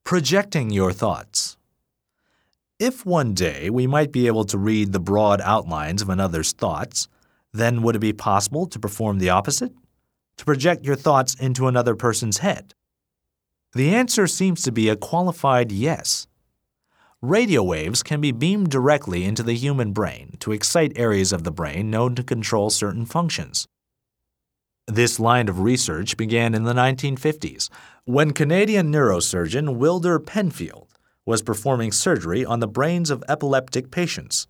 Projecting your thoughts. If one day we might be able to read the broad outlines of another's thoughts, then would it be possible to perform the opposite? To project your thoughts into another person's head? The answer seems to be a qualified yes. Radio waves can be beamed directly into the human brain to excite areas of the brain known to control certain functions. This line of research began in the 1950s when Canadian neurosurgeon Wilder Penfield was performing surgery on the brains of epileptic patients.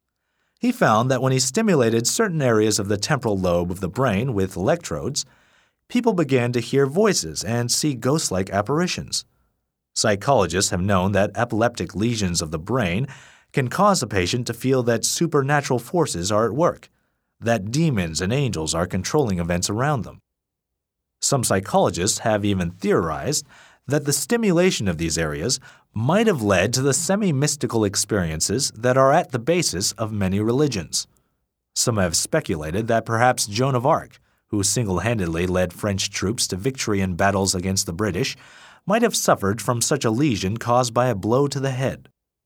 He found that when he stimulated certain areas of the temporal lobe of the brain with electrodes, people began to hear voices and see ghost-like apparitions. Psychologists have known that epileptic lesions of the brain can cause a patient to feel that supernatural forces are at work, that demons and angels are controlling events around them. Some psychologists have even theorized that the stimulation of these areas might have led to the semi-mystical experiences that are at the basis of many religions. Some have speculated that perhaps Joan of Arc, who single-handedly led French troops to victory in battles against the British, might have suffered from such a lesion caused by a blow to the head.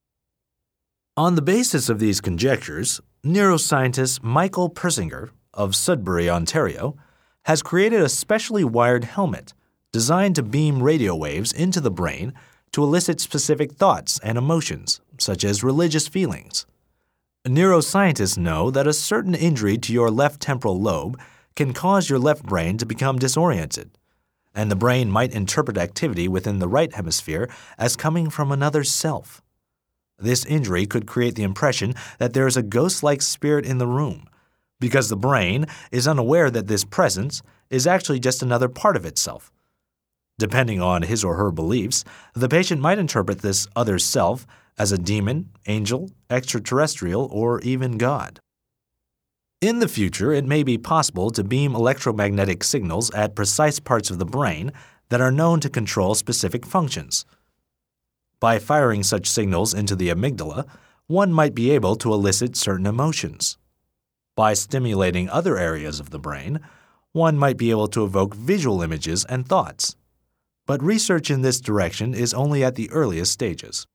On the basis of these conjectures, neuroscientist Michael Persinger of Sudbury, Ontario, has created a specially wired helmet designed to beam radio waves into the brain to elicit specific thoughts and emotions, such as religious feelings. Neuroscientists know that a certain injury to your left temporal lobe can cause your left brain to become disoriented, and the brain might interpret activity within the right hemisphere as coming from another self. This injury could create the impression that there is a ghost-like spirit in the room, because the brain is unaware that this presence is actually just another part of itself. Depending on his or her beliefs, the patient might interpret this other self as a demon, angel, extraterrestrial, or even God. In the future, it may be possible to beam electromagnetic signals at precise parts of the brain that are known to control specific functions. By firing such signals into the amygdala, one might be able to elicit certain emotions. By stimulating other areas of the brain, one might be able to evoke visual images and thoughts. But research in this direction is only at the earliest stages.